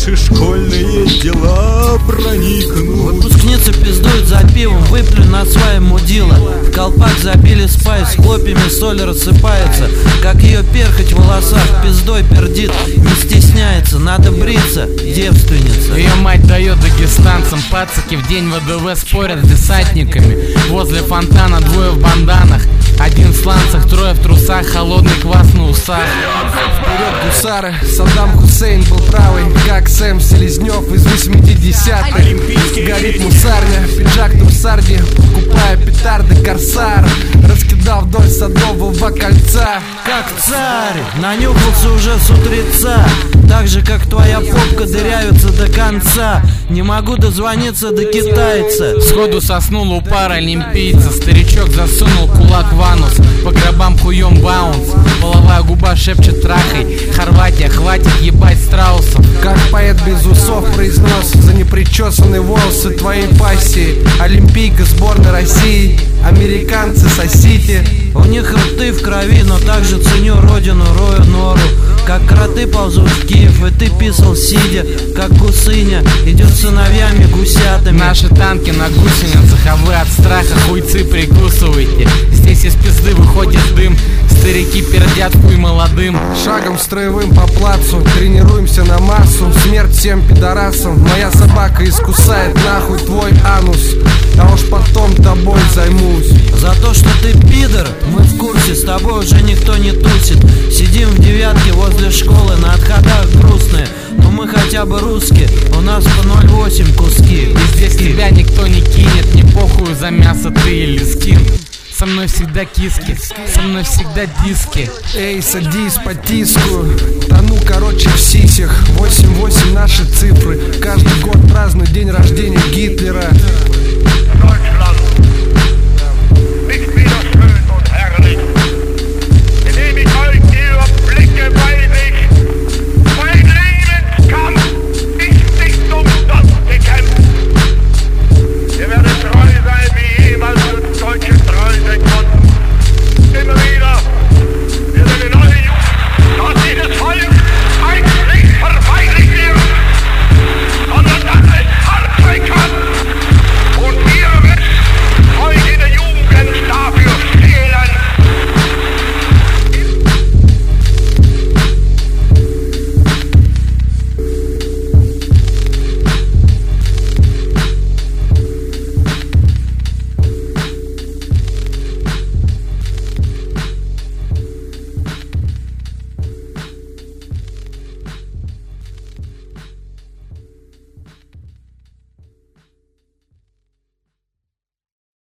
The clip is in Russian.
наши школьные дела проникнут. Выпускницы пиздуют за пивом, выплю на свое мудила. В колпак забили спайс, хлопьями соль рассыпается. Как ее перхоть в волосах, пиздой пердит, не стесняется, надо бриться, девственница. Ее мать дает дагестанцам, пацаки в день ВДВ спорят с десантниками. Возле фонтана двое в банданах, один в сланцах, трое в трусах, холодный квас на усах. Вперед, гусары, Саддам Хусейн был правый, как Сэм Селезнев из 80-х. Горит мусарня, пиджак трусарди, покупая петарды корсар, раскидал вдоль Садового кольца. Как царь, нанюхался уже с утреца, так же как твоя попка дырявится до конца. Не могу дозвониться до китайца. Сходу соснул у паралимпийца, старичок засунул кулак в анус, по гробам хуем баунс, половая губа шепчет трахай, Хорватия, хватит ебать страусов. Как поэт без усов произнес за непричесанные волосы твоей пассии. Олимпийка сборной России, американцы сосите. У них рты в крови, но также ценю родину, рою нору. Как кроты ползут в Киев, и ты писал сидя, как гусыня идет с сыновьями гусятами. Наши танки на гусеницах, а вы от страха хуйцы прикусываете. Здесь из пизды выходит дым, старики пердят хуй молодым. Шагом строевым по плацу, тренируемся на массу. Смерть всем пидорасам, моя собака искусает нахуй твой анус, а уж потом тобой займусь. За то, что ты пидор, мы в курсе, с тобой уже никто не тусит. Сидим в девятке возле школы, на отходах грустные, но мы хотя бы русские, у нас по 0,8 куски. И здесь тебя никто не кинет, не похуй за мясо ты или скин. Со мной всегда киски, со мной всегда диски. Эй, садись по тиску, тону короче в сисях. 8-8 наши цифры, каждый год празднует день рождения Гитлера. Deutschland.